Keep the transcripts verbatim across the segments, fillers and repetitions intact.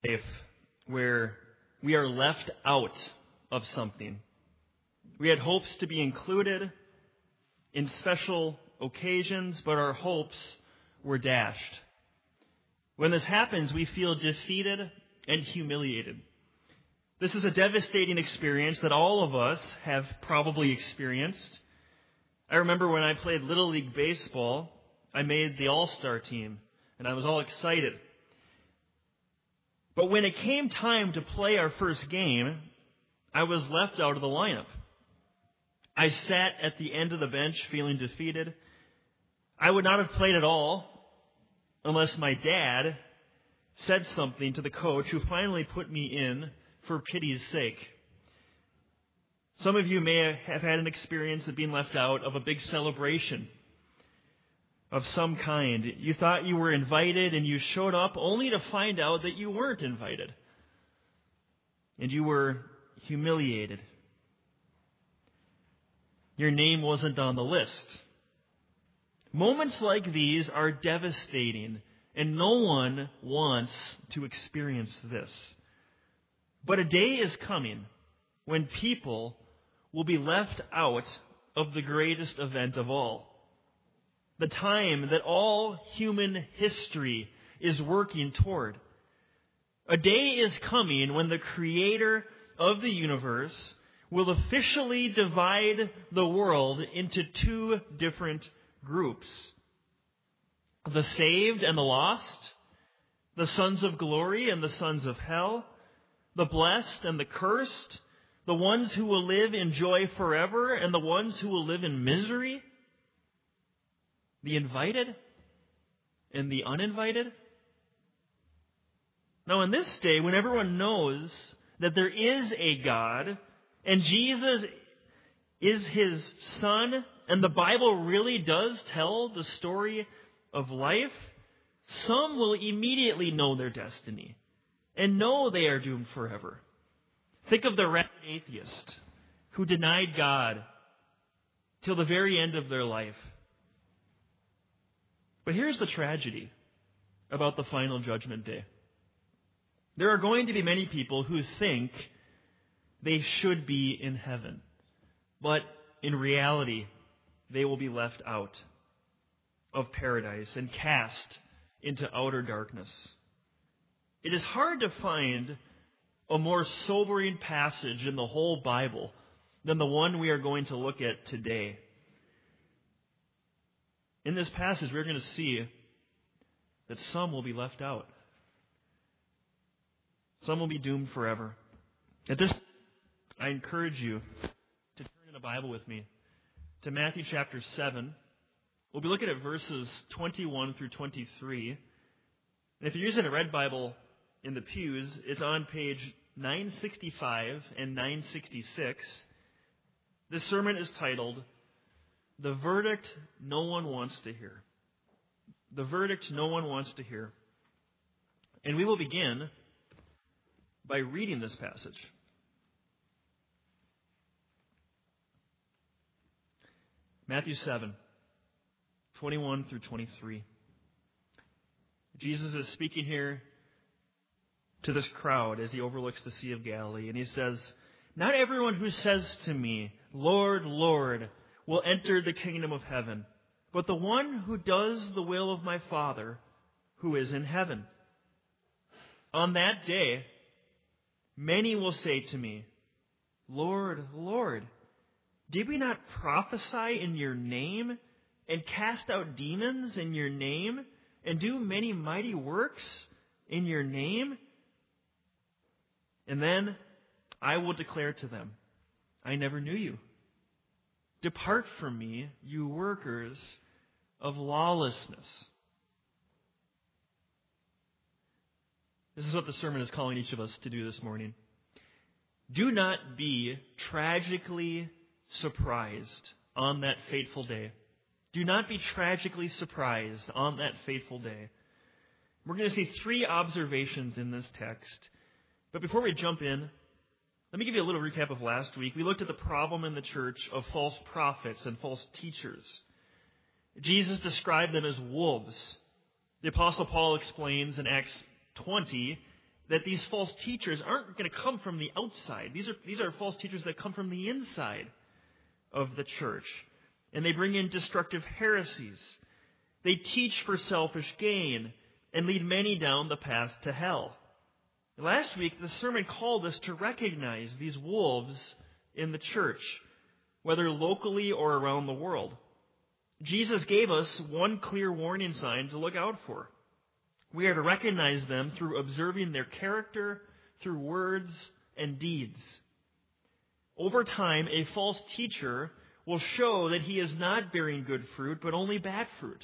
life where we are left out of something. We had hopes to be included in special occasions, but our hopes were dashed. When this happens, we feel defeated and humiliated. This is a devastating experience that all of us have probably experienced. I remember when I played Little League Baseball, I made the All-Star team, and I was all excited. But when it came time to play our first game, I was left out of the lineup. I sat at the end of the bench feeling defeated. I would not have played at all unless my dad said something to the coach, who finally put me in for pity's sake. Some of you may have had an experience of being left out of a big celebration of some kind. You thought you were invited and you showed up only to find out that you weren't invited. And you were humiliated. Your name wasn't on the list. Moments like these are devastating, and no one wants to experience this. But a day is coming when people will be left out of the greatest event of all. The time that all human history is working toward. A day is coming when the Creator of the universe will officially divide the world into two different groups. The saved and the lost, the sons of glory and the sons of hell, the blessed and the cursed, the ones who will live in joy forever and the ones who will live in misery, the invited and the uninvited. Now, in this day, when everyone knows that there is a God and Jesus is His Son, and the Bible really does tell the story of life, some will immediately know their destiny and know they are doomed forever. Think of the rabid atheist who denied God till the very end of their life. But here's the tragedy about the final judgment day. There are going to be many people who think they should be in heaven, but in reality, they will be left out of paradise and cast into outer darkness. It is hard to find a more sobering passage in the whole Bible than the one we are going to look at today. In this passage, we're going to see that some will be left out. Some will be doomed forever. At this, I encourage you to turn in a Bible with me to Matthew chapter seven. We'll be looking at verses twenty-one through twenty-three. And if you're using a red Bible in the pews, it's on page nine sixty-five and nine sixty-six. This sermon is titled, "The Verdict No One Wants to Hear." The verdict no one wants to hear. And we will begin by reading this passage. Matthew seven, twenty-one through twenty-three. Jesus is speaking here to this crowd as he overlooks the Sea of Galilee, and he says, "Not everyone who says to me, 'Lord, Lord,' will enter the kingdom of heaven, but the one who does the will of my Father who is in heaven. On that day, many will say to me, 'Lord, Lord, did we not prophesy in your name and cast out demons in your name and do many mighty works in your name?' And then I will declare to them, 'I never knew you. Depart from me, you workers of lawlessness.'" This is what the sermon is calling each of us to do this morning. Do not be tragically surprised on that fateful day. Do not be tragically surprised on that fateful day. We're going to see three observations in this text. But before we jump in, let me give you a little recap of last week. We looked at the problem in the church of false prophets and false teachers. Jesus described them as wolves. The Apostle Paul explains in Acts twenty, that these false teachers aren't going to come from the outside. These are, these are false teachers that come from the inside of the church. And they bring in destructive heresies. They teach for selfish gain and lead many down the path to hell. Last week, the sermon called us to recognize these wolves in the church, whether locally or around the world. Jesus gave us one clear warning sign to look out for. We are to recognize them through observing their character, through words and deeds. Over time, a false teacher will show that he is not bearing good fruit, but only bad fruit.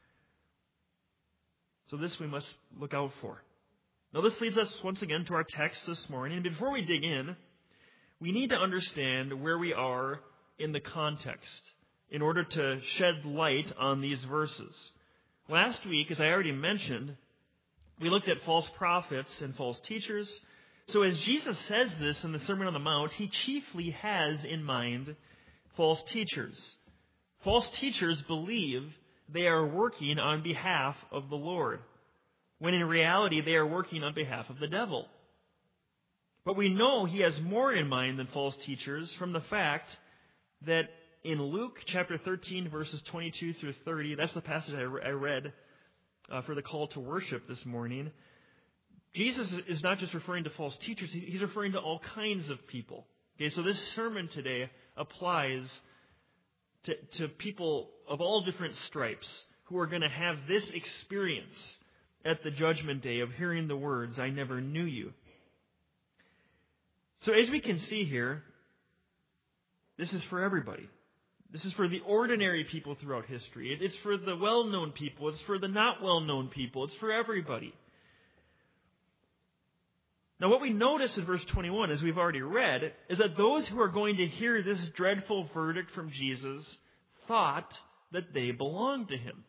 So this we must look out for. Now this leads us once again to our text this morning. And before we dig in, we need to understand where we are in the context in order to shed light on these verses. Last week, as I already mentioned, we looked at false prophets and false teachers. So as Jesus says this in the Sermon on the Mount, he chiefly has in mind false teachers. False teachers believe they are working on behalf of the Lord, when in reality they are working on behalf of the devil. But we know he has more in mind than false teachers from the fact that in Luke chapter thirteen, verses twenty-two through thirty, that's the passage I, re- I read uh, for the call to worship this morning. Jesus is not just referring to false teachers, he's referring to all kinds of people. Okay, so this sermon today applies to, to people of all different stripes who are going to have this experience at the judgment day of hearing the words, "I never knew you." So as we can see here, this is for everybody. This is for the ordinary people throughout history. It's for the well-known people. It's for the not well-known people. It's for everybody. Now what we notice in verse twenty-one, as we've already read, is that those who are going to hear this dreadful verdict from Jesus thought that they belonged to him.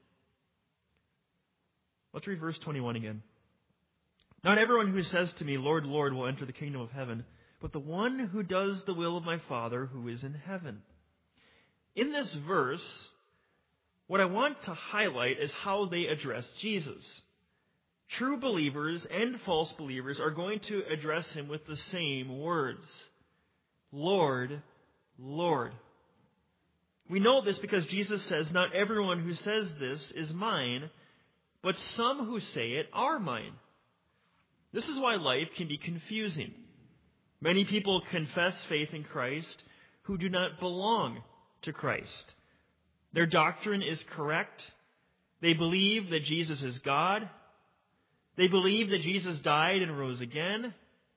Let's read verse twenty-one again. "Not everyone who says to me, 'Lord, Lord,' will enter the kingdom of heaven, but the one who does the will of my Father who is in heaven." In this verse, what I want to highlight is how they address Jesus. True believers and false believers are going to address him with the same words. "Lord, Lord." We know this because Jesus says, "Not everyone who says this is mine, but some who say it are mine." This is why life can be confusing. Many people confess faith in Christ who do not belong to Christ. Their doctrine is correct. They believe that Jesus is God. They believe that Jesus died and rose again.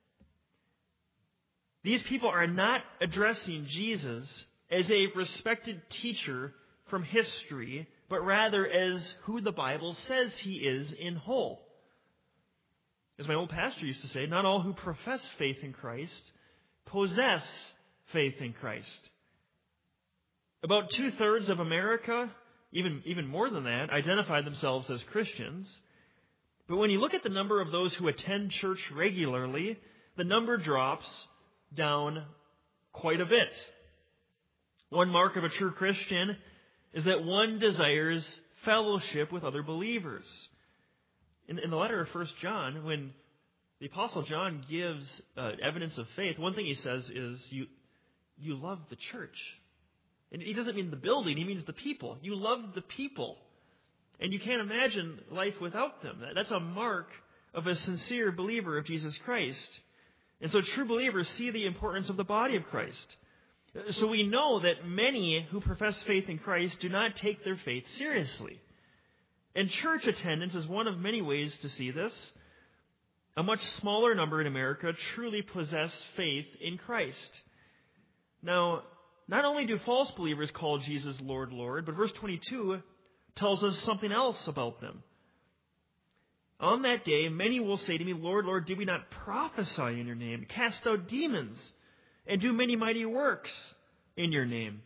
These people are not addressing Jesus as a respected teacher from history, but rather as who the Bible says he is in whole. As my old pastor used to say, not all who profess faith in Christ possess faith in Christ. About two-thirds of America, even, even more than that, identify themselves as Christians. But when you look at the number of those who attend church regularly, the number drops down quite a bit. One mark of a true Christian is that one desires fellowship with other believers. In, in the letter of First John, when the Apostle John gives uh, evidence of faith, one thing he says is, you, you love the church. And he doesn't mean the building, he means the people. You love the people. And you can't imagine life without them. That's a mark of a sincere believer of Jesus Christ. And so true believers see the importance of the body of Christ. So we know that many who profess faith in Christ do not take their faith seriously. And church attendance is one of many ways to see this. A much smaller number in America truly possess faith in Christ. Now, not only do false believers call Jesus Lord, Lord, but verse twenty-two tells us something else about them. "On that day, many will say to me, 'Lord, Lord, did we not prophesy in your name, cast out demons, and do many mighty works in your name?'"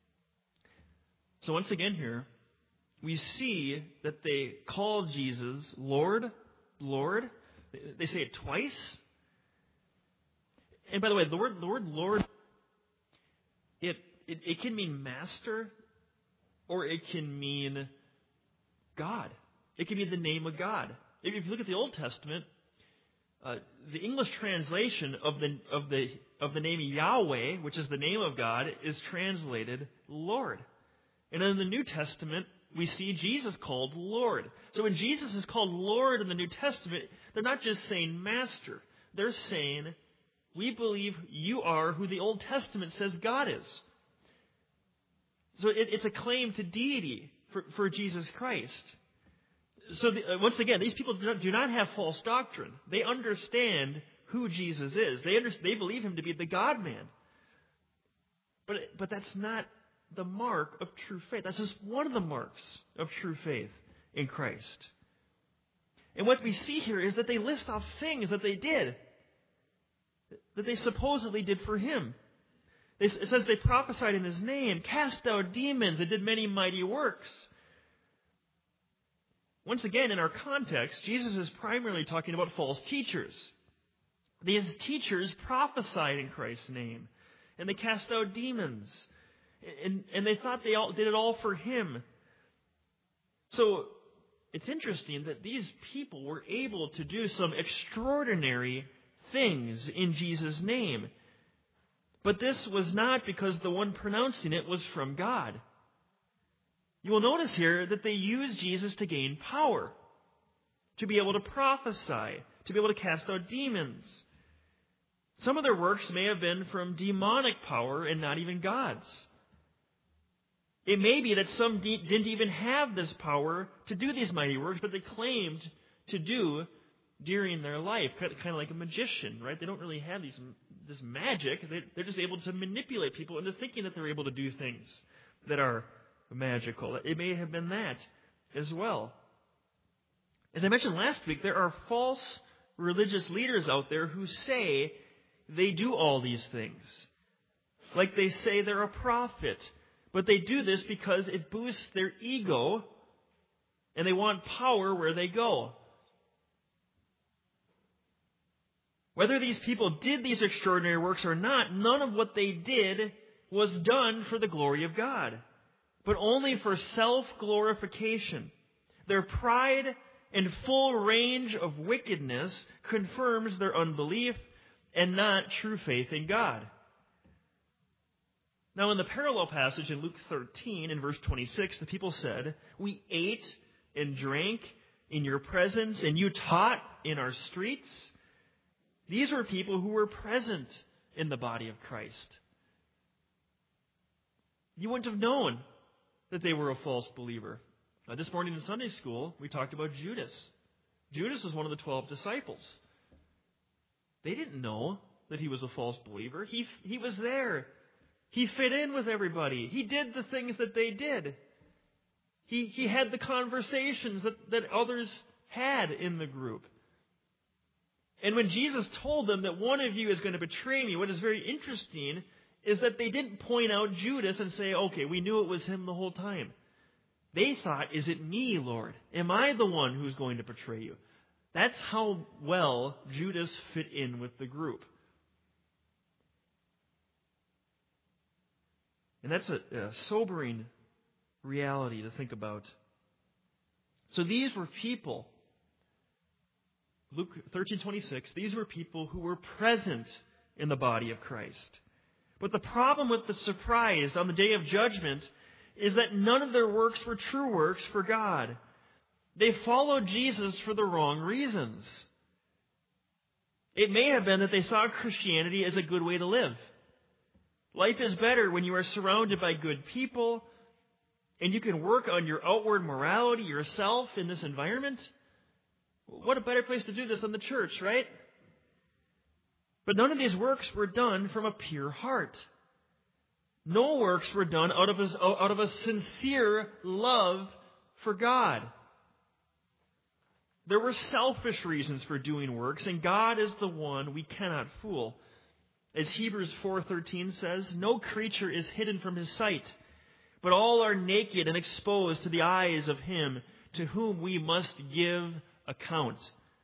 So once again here, we see that they call Jesus Lord, Lord. They say it twice. And by the way, the word Lord, Lord, it, it, it can mean master, or it can mean God. It can be the name of God. If you look at the Old Testament, Uh, the English translation of the of the of the name Yahweh, which is the name of God, is translated Lord. And in the New Testament, we see Jesus called Lord. So when Jesus is called Lord in the New Testament, they're not just saying Master. They're saying, we believe you are who the Old Testament says God is. So it, it's a claim to deity for, for Jesus Christ. So the, uh, once again, these people do not, do not have false doctrine. They understand who Jesus is. They under, they believe him to be the God-man. But but that's not the mark of true faith. That's just one of the marks of true faith in Christ. And what we see here is that they list off things that they did, that they supposedly did for him. They, it says they prophesied in his name, cast out demons, and did many mighty works. Once again, in our context, Jesus is primarily talking about false teachers. These teachers prophesied in Christ's name, and they cast out demons, and, and they thought they all did it all for him. So it's interesting that these people were able to do some extraordinary things in Jesus' name. But this was not because the one pronouncing it was from God. You will notice here that they used Jesus to gain power, to be able to prophesy, to be able to cast out demons. Some of their works may have been from demonic power and not even God's. It may be that some de- didn't even have this power to do these mighty works, but they claimed to do during their life, kind of like a magician, right? They don't really have these this magic. They're just able to manipulate people into thinking that they're able to do things that are magical. It may have been that as well. As I mentioned last week, there are false religious leaders out there who say they do all these things. Like they say they're a prophet. But they do this because it boosts their ego and they want power where they go. Whether these people did these extraordinary works or not, none of what they did was done for the glory of God, but only for self-glorification. Their pride and full range of wickedness confirms their unbelief and not true faith in God. Now, in the parallel passage in Luke thirteen, in verse twenty-six, the people said, "We ate and drank in your presence, and you taught in our streets." These were people who were present in the body of Christ. You wouldn't have known that they were a false believer. Now, this morning in Sunday school, we talked about Judas. Judas was one of the twelve disciples. They didn't know that he was a false believer. He, he was there. He fit in with everybody. He did the things that they did. He, he had the conversations that, that others had in the group. And when Jesus told them that one of you is going to betray me, what is very interesting is that they didn't point out Judas and say, okay, we knew it was him the whole time. They thought, is it me, Lord? Am I the one who's going to betray you? That's how well Judas fit in with the group. And that's a, a sobering reality to think about. So these were people, Luke thirteen twenty-six, these were people who were present in the body of Christ. But the problem with the surprise on the day of judgment is that none of their works were true works for God. They followed Jesus for the wrong reasons. It may have been that they saw Christianity as a good way to live. Life is better when you are surrounded by good people and you can work on your outward morality yourself in this environment. What a better place to do this than the church, right? But none of these works were done from a pure heart. No works were done out of a, out of a sincere love for God. There were selfish reasons for doing works, and God is the one we cannot fool. As Hebrews four thirteen says, no creature is hidden from his sight, but all are naked and exposed to the eyes of him to whom we must give account.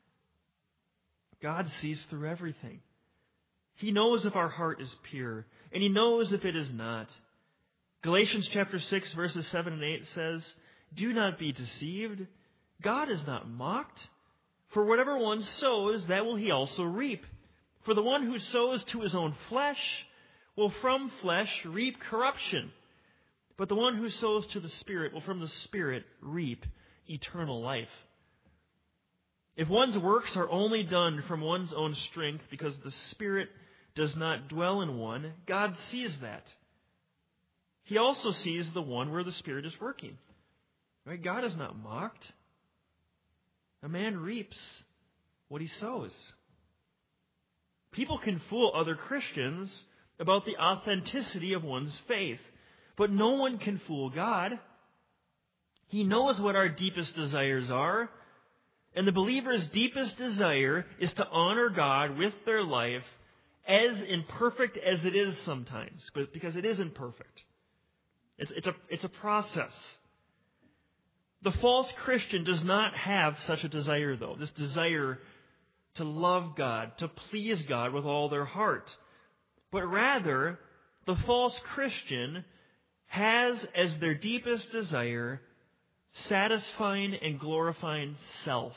God sees through everything. He knows if our heart is pure, and He knows if it is not. Galatians chapter six, verses seven and eight says, do not be deceived. God is not mocked. For whatever one sows, that will he also reap. For the one who sows to his own flesh will from flesh reap corruption. But the one who sows to the Spirit will from the Spirit reap eternal life. If one's works are only done from one's own strength because the Spirit does not dwell in one, God sees that. He also sees the one where the Spirit is working. Right? God is not mocked. A man reaps what he sows. People can fool other Christians about the authenticity of one's faith, but no one can fool God. He knows what our deepest desires are, and the believer's deepest desire is to honor God with their life, as imperfect as it is sometimes, because it is imperfect. It's, it's, a, it's a process. The false Christian does not have such a desire, though, this desire to love God, to please God with all their heart. But rather, the false Christian has as their deepest desire satisfying and glorifying self.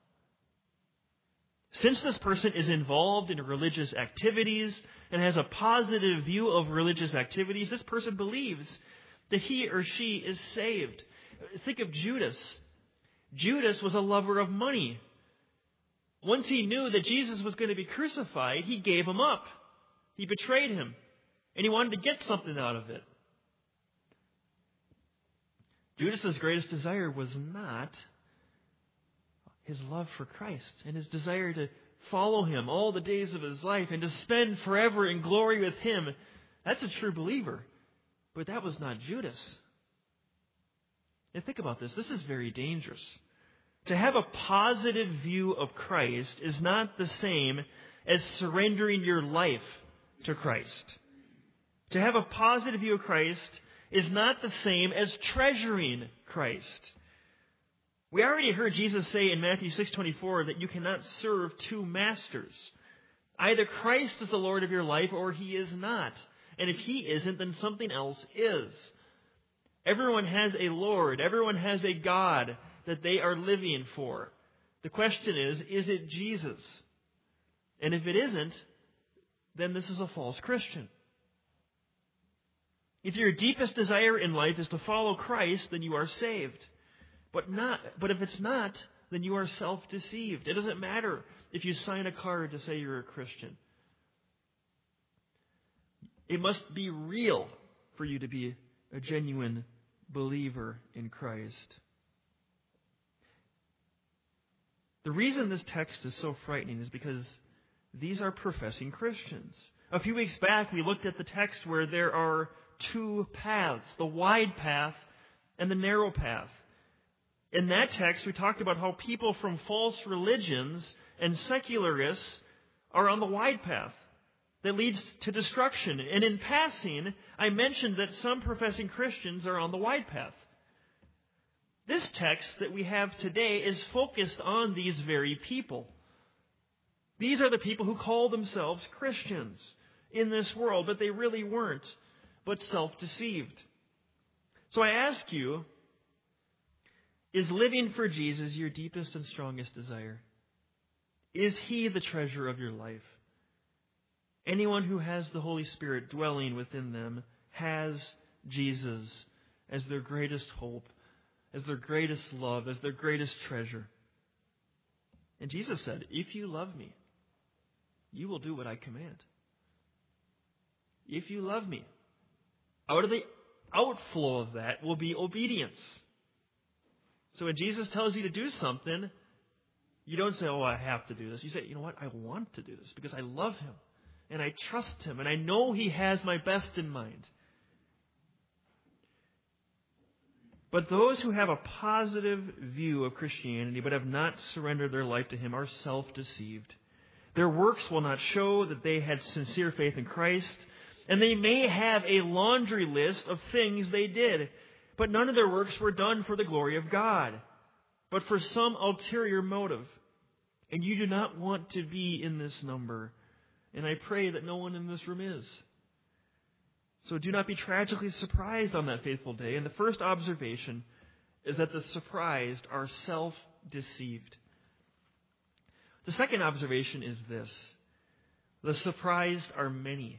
Since this person is involved in religious activities and has a positive view of religious activities, this person believes that he or she is saved. Think of Judas. Judas was a lover of money. Once he knew that Jesus was going to be crucified, he gave him up. He betrayed him, and he wanted to get something out of it. Judas's greatest desire was not his love for Christ and his desire to follow him all the days of his life and to spend forever in glory with him. That's a true believer. But that was not Judas. And think about this. This is very dangerous. To have a positive view of Christ is not the same as surrendering your life to Christ. To have a positive view of Christ is not the same as treasuring Christ. We already heard Jesus say in Matthew six twenty-four that you cannot serve two masters. Either Christ is the Lord of your life or He is not. And if He isn't, then something else is. Everyone has a Lord. Everyone has a God that they are living for. The question is, is it Jesus? And if it isn't, then this is a false Christian. If your deepest desire in life is to follow Christ, then you are saved. But not. But if it's not, then you are self-deceived. It doesn't matter if you sign a card to say you're a Christian. It must be real for you to be a genuine believer in Christ. The reason this text is so frightening is because these are professing Christians. A few weeks back, we looked at the text where there are two paths, the wide path and the narrow path. In that text, we talked about how people from false religions and secularists are on the wide path that leads to destruction. And in passing, I mentioned that some professing Christians are on the wide path. This text that we have today is focused on these very people. These are the people who call themselves Christians in this world, but they really weren't, but self-deceived. So I ask you, is living for Jesus your deepest and strongest desire? Is He the treasure of your life? Anyone who has the Holy Spirit dwelling within them has Jesus as their greatest hope, as their greatest love, as their greatest treasure. And Jesus said, if you love me, you will do what I command. If you love me, out of the outflow of that will be obedience. So when Jesus tells you to do something, you don't say, oh, I have to do this. You say, you know what, I want to do this because I love Him and I trust Him and I know He has my best in mind. But those who have a positive view of Christianity but have not surrendered their life to Him are self-deceived. Their works will not show that they had sincere faith in Christ, and they may have a laundry list of things they did, but none of their works were done for the glory of God, but for some ulterior motive. And you do not want to be in this number, and I pray that no one in this room is. So do not be tragically surprised on that faithful day. And the first observation is that the surprised are self-deceived. The second observation is this: the surprised are many.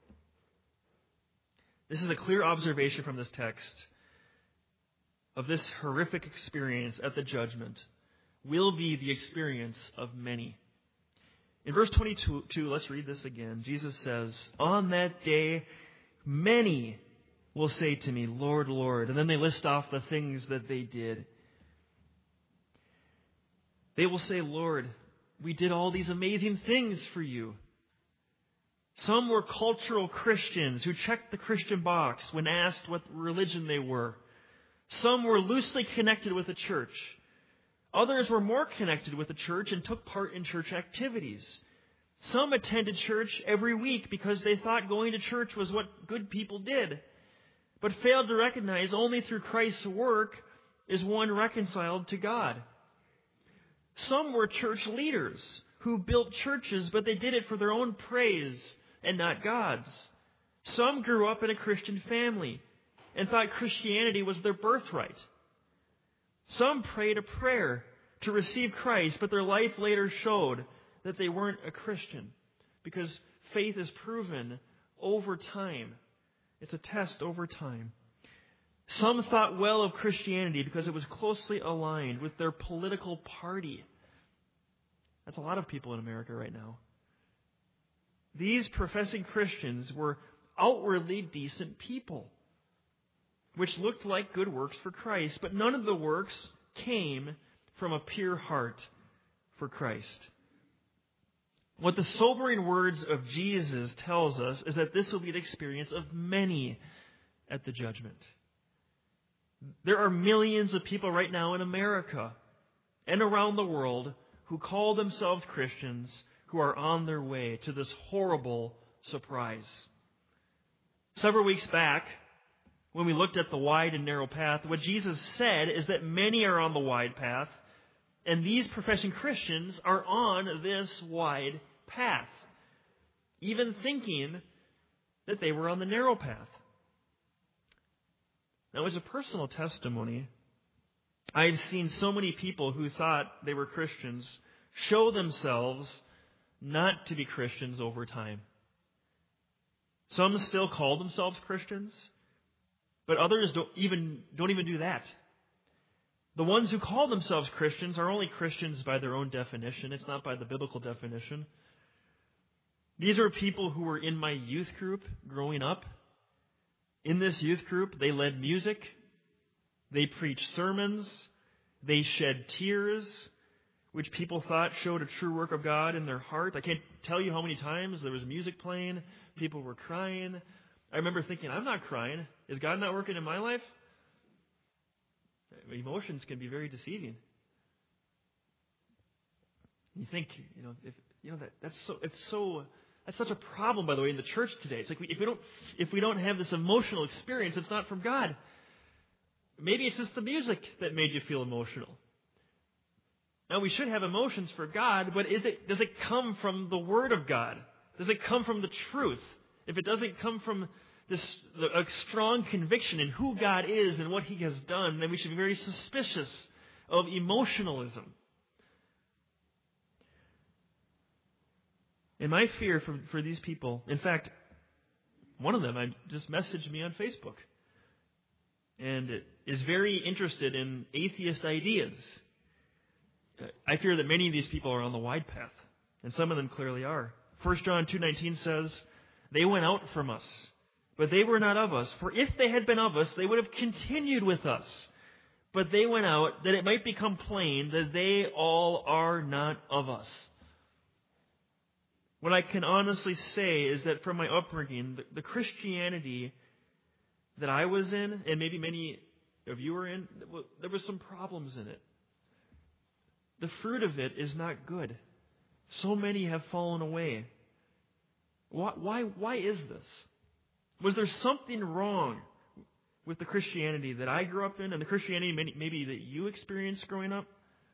This is a clear observation from this text of this horrific experience at the judgment will be the experience of many. In verse twenty-two, let's read this again. Jesus says, "On that day, many will say to me, 'Lord, Lord.'" And then they list off the things that they did. They will say, "Lord, we did all these amazing things for you." Some were cultural Christians who checked the Christian box when asked what religion they were. Some were loosely connected with the church. Others were more connected with the church and took part in church activities. Some attended church every week because they thought going to church was what good people did, but failed to recognize only through Christ's work is one reconciled to God. Some were church leaders who built churches, but they did it for their own praise and not God's. Some grew up in a Christian family and thought Christianity was their birthright. Some prayed a prayer to receive Christ, but their life later showed that they weren't a Christian, because faith is proven over time. It's a test over time. Some thought well of Christianity because it was closely aligned with their political party. That's a lot of people in America right now. These professing Christians were outwardly decent people, which looked like good works for Christ, but none of the works came from a pure heart for Christ. What the sobering words of Jesus tells us is that this will be the experience of many at the judgment. There are millions of people right now in America and around the world who call themselves Christians who are on their way to this horrible surprise. Several weeks back, when we looked at the wide and narrow path, what Jesus said is that many are on the wide path, and these professing Christians are on this wide path, even thinking that they were on the narrow path. Now, as a personal testimony, I've seen so many people who thought they were Christians show themselves not to be Christians over time. Some still call themselves Christians, but others don't even don't even do that. The ones who call themselves Christians are only Christians by their own definition. It's not by the biblical definition. These are people who were in my youth group growing up. In this youth group, they led music, they preached sermons, they shed tears, which people thought showed a true work of God in their heart. I can't tell you how many times there was music playing, people were crying. I remember thinking, I'm not crying. Is God not working in my life? Emotions can be very deceiving. You think, you know, if you know that that's so it's so that's such a problem, by the way, in the church today. It's like we, if we don't if we don't have this emotional experience, it's not from God. Maybe it's just the music that made you feel emotional. Now, we should have emotions for God, but is it does it come from the Word of God? Does it come from the truth? If it doesn't come from this a strong conviction in who God is and what He has done, then we should be very suspicious of emotionalism. And my fear for, for these people, in fact, one of them I just messaged me on Facebook and is very interested in atheist ideas. I fear that many of these people are on the wide path, and some of them clearly are. First John two nineteen says, "They went out from us, but they were not of us. For if they had been of us, they would have continued with us. But they went out, that it might become plain that they all are not of us." What I can honestly say is that from my upbringing, the, the Christianity that I was in, and maybe many of you are in, there were some problems in it. The fruit of it is not good. So many have fallen away. Why, why, why is this? Was there something wrong with the Christianity that I grew up in and the Christianity maybe that you experienced growing up?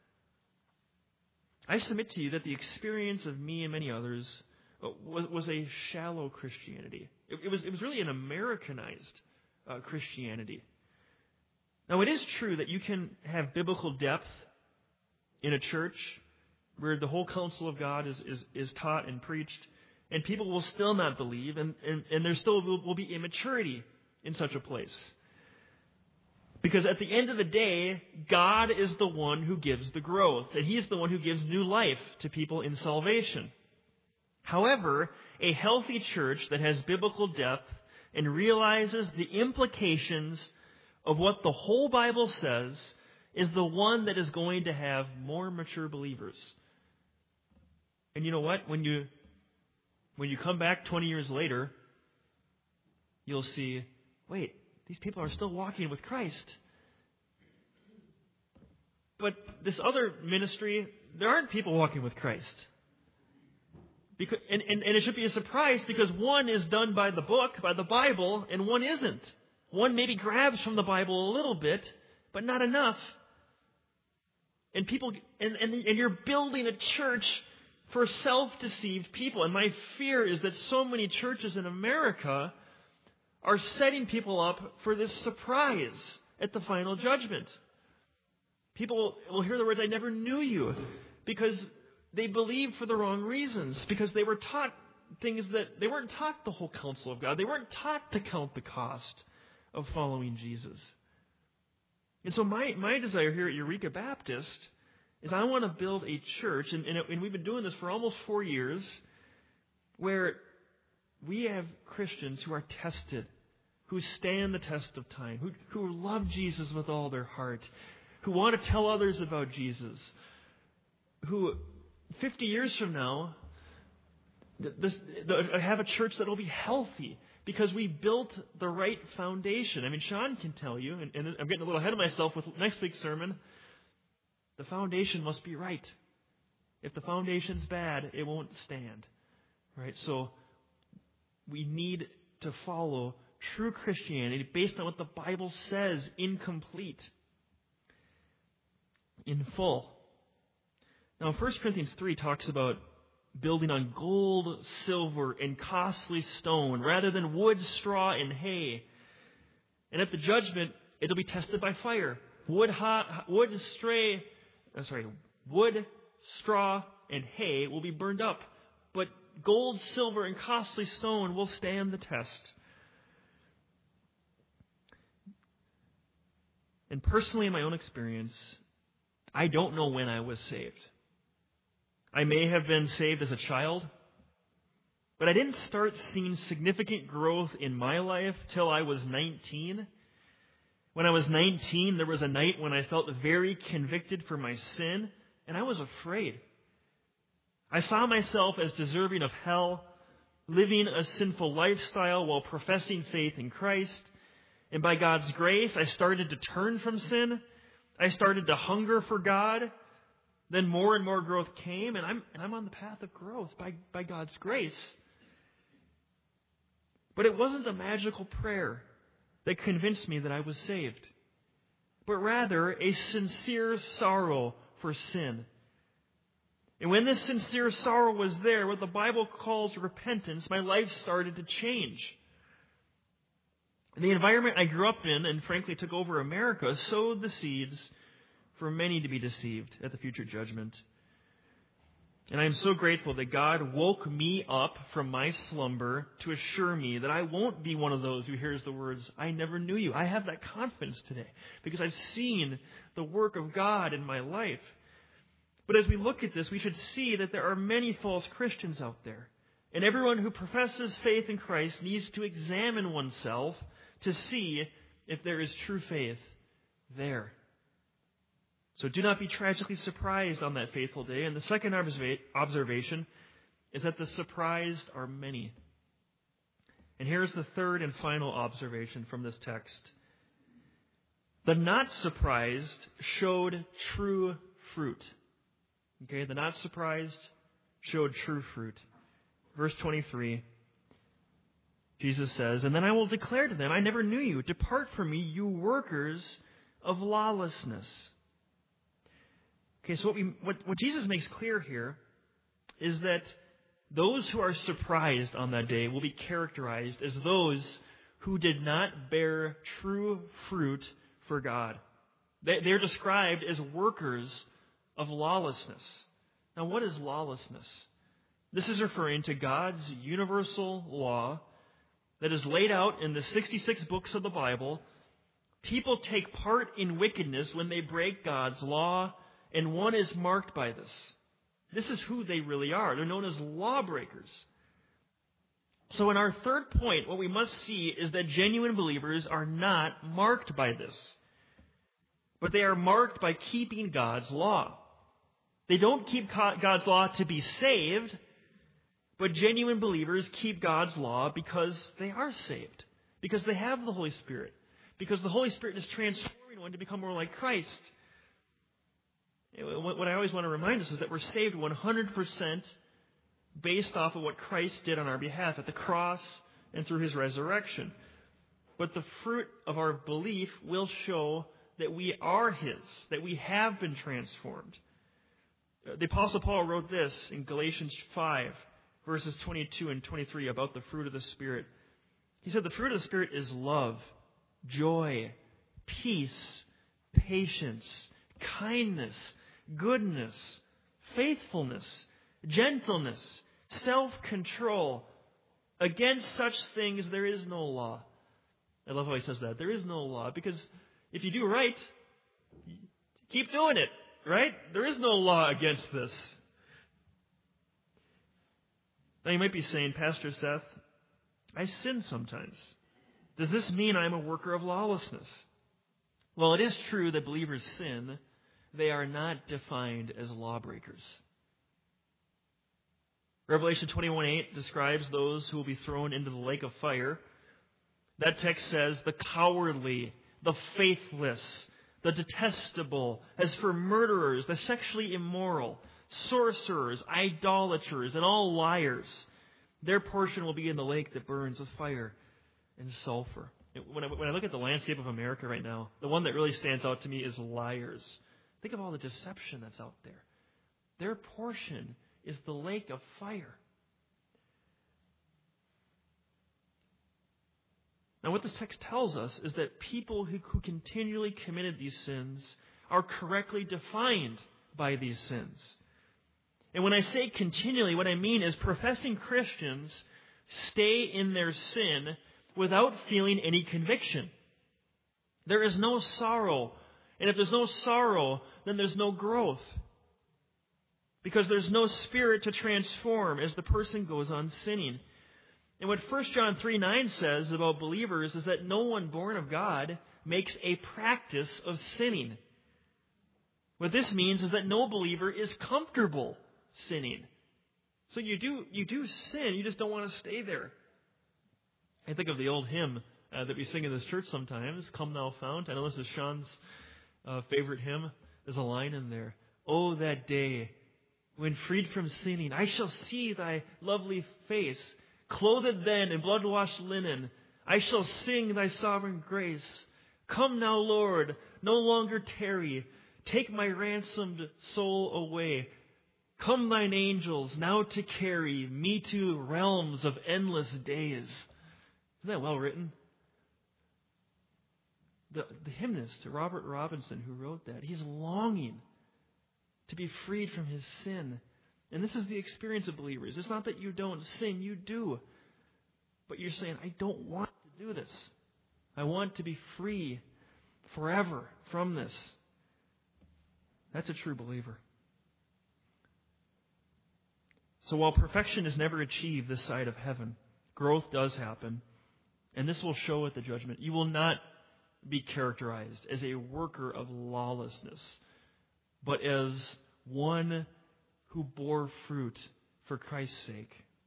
I submit to you that the experience of me and many others was, was a shallow Christianity. It, it was, it was really an Americanized uh, Christianity. Now, it is true that you can have biblical depth in a church where the whole counsel of God is, is, is taught and preached, and people will still not believe, and, and, and there still will, will be immaturity in such a place. Because at the end of the day, God is the one who gives the growth, and He is the one who gives new life to people in salvation. However, a healthy church that has biblical depth and realizes the implications of what the whole Bible says is the one that is going to have more mature believers. And you know what? When you when you come back twenty years later, you'll see, wait, these people are still walking with Christ. But this other ministry, there aren't people walking with Christ. Because, and, and, and it should be a surprise because one is done by the book, by the Bible, and one isn't. One maybe grabs from the Bible a little bit, but not enough. And people, and, and, and you're building a church for self-deceived people. And my fear is that so many churches in America are setting people up for this surprise at the final judgment. People will hear the words, "I never knew you," because they believe for the wrong reasons, because they were taught things that they weren't taught the whole counsel of God. They weren't taught to count the cost of following Jesus. And so my, my desire here at Eureka Baptist is I want to build a church, and, and, and we've been doing this for almost four years, where we have Christians who are tested, who stand the test of time, who, who love Jesus with all their heart, who want to tell others about Jesus, who fifty years from now this, the, have a church that will be healthy because we built the right foundation. I mean, Sean can tell you, and, and I'm getting a little ahead of myself with next week's sermon, the foundation must be right. If the foundation's bad, it won't stand. Right? So we need to follow true Christianity based on what the Bible says, incomplete, in full. Now, First Corinthians three talks about building on gold, silver, and costly stone rather than wood, straw, and hay. And at the judgment, it'll be tested by fire. Wood, hot, wood, stray, uh, sorry, wood, straw, and hay will be burned up, but gold, silver, and costly stone will stand the test. And personally, in my own experience, I don't know when I was saved. I may have been saved as a child, but I didn't start seeing significant growth in my life till I was nineteen. When I was nineteen, there was a night when I felt very convicted for my sin, and I was afraid. I saw myself as deserving of hell, living a sinful lifestyle while professing faith in Christ. And by God's grace, I started to turn from sin. I started to hunger for God. Then more and more growth came, and I'm and I'm on the path of growth by, by God's grace. But it wasn't a magical prayer that convinced me that I was saved, but rather a sincere sorrow for sin. And when this sincere sorrow was there, what the Bible calls repentance, my life started to change. The environment I grew up in, and frankly took over America, sowed the seeds for many to be deceived at the future judgment. And I am so grateful that God woke me up from my slumber to assure me that I won't be one of those who hears the words, "I never knew you." I have that confidence today because I've seen the work of God in my life. But as we look at this, we should see that there are many false Christians out there. And everyone who professes faith in Christ needs to examine oneself to see if there is true faith there. So do not be tragically surprised on that fateful day. And the second observa- observation is that the surprised are many. And here's the third and final observation from this text. The not surprised showed true fruit. Okay, the not surprised showed true fruit. Verse twenty-three, Jesus says, "And then I will declare to them, I never knew you. Depart from me, you workers of lawlessness." Okay, so what, we, what, what Jesus makes clear here is that those who are surprised on that day will be characterized as those who did not bear true fruit for God. They, they're described as workers of lawlessness. Now, what is lawlessness? This is referring to God's universal law that is laid out in the sixty-six books of the Bible. People take part in wickedness when they break God's law, and one is marked by this. This is who they really are. They're known as lawbreakers. So in our third point, what we must see is that genuine believers are not marked by this, but they are marked by keeping God's law. They don't keep God's law to be saved, but genuine believers keep God's law because they are saved, because they have the Holy Spirit, because the Holy Spirit is transforming one to become more like Christ. What I always want to remind us is that we're saved one hundred percent based off of what Christ did on our behalf at the cross and through His resurrection. But the fruit of our belief will show that we are His, that we have been transformed. The Apostle Paul wrote this in Galatians five, verses twenty-two and twenty-three about the fruit of the Spirit. He said the fruit of the Spirit is love, joy, peace, patience, kindness, goodness, faithfulness, gentleness, self-control. Against such things there is no law. I love how he says that. There is no law, because if you do right, keep doing it, right? There is no law against this. Now you might be saying, Pastor Seth, I sin sometimes. Does this mean I'm a worker of lawlessness? Well, it is true that believers sin. They are not defined as lawbreakers. Revelation twenty-one eight describes those who will be thrown into the lake of fire. That text says, the cowardly, the faithless, the detestable, as for murderers, the sexually immoral, sorcerers, idolaters, and all liars, their portion will be in the lake that burns with fire and sulfur. When I, when I look at the landscape of America right now, the one that really stands out to me is liars. Think of all the deception that's out there. Their portion is the lake of fire. Now, what this text tells us is that people who, who continually committed these sins are correctly defined by these sins. And when I say continually, what I mean is professing Christians stay in their sin without feeling any conviction. There is no sorrow. And if there's no sorrow, then there's no growth. Because there's no spirit to transform as the person goes on sinning. And what First John three nine says about believers is that no one born of God makes a practice of sinning. What this means is that no believer is comfortable sinning. So you do you do sin, you just don't want to stay there. I think of the old hymn uh, that we sing in this church sometimes, Come Thou Fount. I know this is Sean's uh, favorite hymn. There's a line in there. Oh, that day when freed from sinning, I shall see Thy lovely face. Clothed then in blood-washed linen, I shall sing Thy sovereign grace. Come now, Lord, no longer tarry. Take my ransomed soul away. Come Thine angels now to carry me to realms of endless days. Isn't that well written? The, the hymnist, Robert Robinson, who wrote that, he's longing to be freed from his sin. And this is the experience of believers. It's not that you don't sin, you do. But you're saying, I don't want to do this. I want to be free forever from this. That's a true believer. So while perfection is never achieved this side of heaven, growth does happen. And this will show at the judgment. You will not be characterized as a worker of lawlessness, but as one who bore fruit for Christ's sake.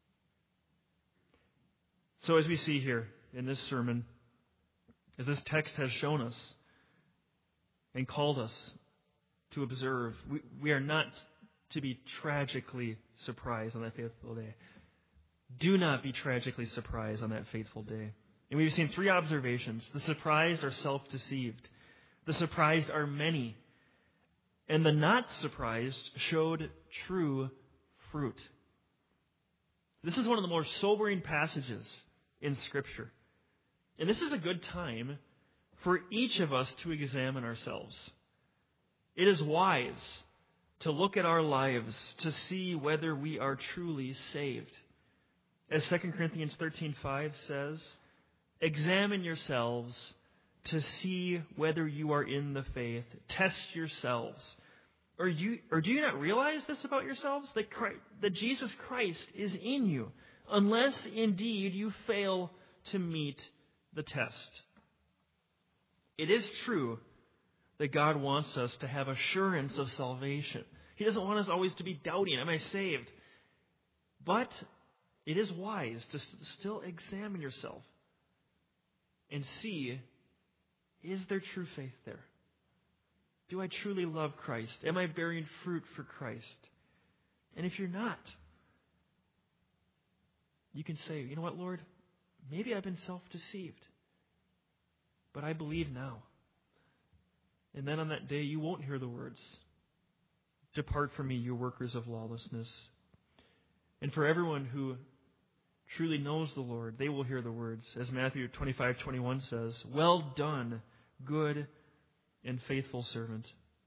So as we see here in this sermon, as this text has shown us and called us to observe, we, we are not to be tragically surprised on that faithful day. Do not be tragically surprised on that faithful day. And we've seen three observations. The surprised are self-deceived. The surprised are many. And the not surprised showed true fruit. This is one of the more sobering passages in Scripture. And this is a good time for each of us to examine ourselves. It is wise to look at our lives to see whether we are truly saved. As Second Corinthians thirteen five says, examine yourselves to see whether you are in the faith. Test yourselves. Or, you, or do you not realize this about yourselves? That, Christ, that Jesus Christ is in you, unless indeed you fail to meet the test. It is true that God wants us to have assurance of salvation. He doesn't want us always to be doubting, am I saved? But it is wise to still examine yourself and see, is there true faith there? Do I truly love Christ? Am I bearing fruit for Christ? And if you're not, you can say, you know what, Lord? Maybe I've been self-deceived, but I believe now. And then on that day, you won't hear the words, depart from me, you workers of lawlessness. And for everyone who truly knows the Lord, they will hear the words, as Matthew twenty-five twenty-one says, well done, good and faithful servant.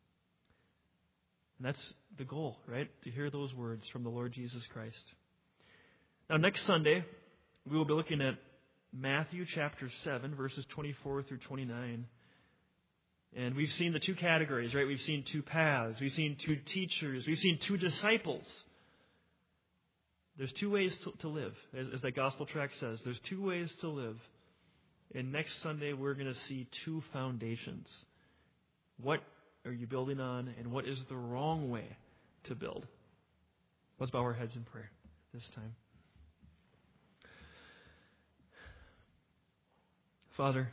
And that's the goal, right? To hear those words from the Lord Jesus Christ. Now, next Sunday, we will be looking at Matthew chapter seven, verses twenty-four through twenty-nine. And we've seen the two categories, right? We've seen two paths. We've seen two teachers. We've seen two disciples. There's two ways to, to live, as, as that gospel tract says. There's two ways to live. And next Sunday, we're going to see two foundations. What are you building on, and what is the wrong way to build? Let's bow our heads in prayer this time. Father,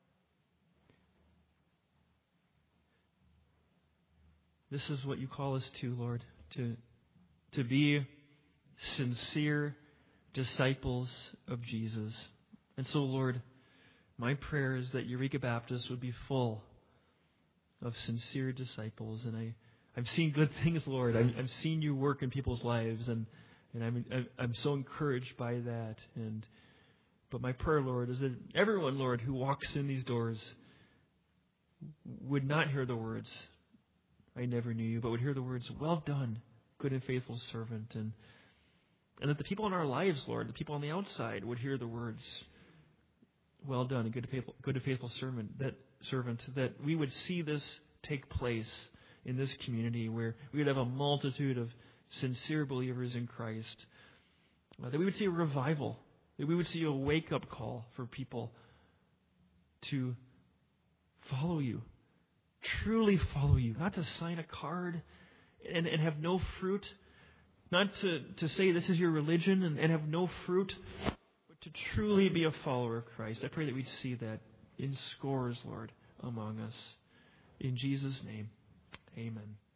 this is what you call us to, Lord, to, to be sincere disciples of Jesus. And so, Lord, my prayer is that Eureka Baptist would be full of sincere disciples. And I, I've seen good things, Lord. I've, I've seen you work in people's lives, and, and I'm, I'm so encouraged by that. And But my prayer, Lord, is that everyone, Lord, who walks in these doors would not hear the words, I never knew you, but would hear the words, well done, good and faithful servant. And and that the people in our lives, Lord, the people on the outside would hear the words, well done, good and faithful, good and faithful servant, that servant, that we would see this take place in this community where we would have a multitude of sincere believers in Christ, uh, that we would see a revival, that we would see a wake-up call for people to follow you, truly follow you, not to sign a card and, and have no fruit, not to, to say this is your religion and, and have no fruit, but to truly be a follower of Christ. I pray that we'd see that in scores, Lord, among us. In Jesus' name, amen.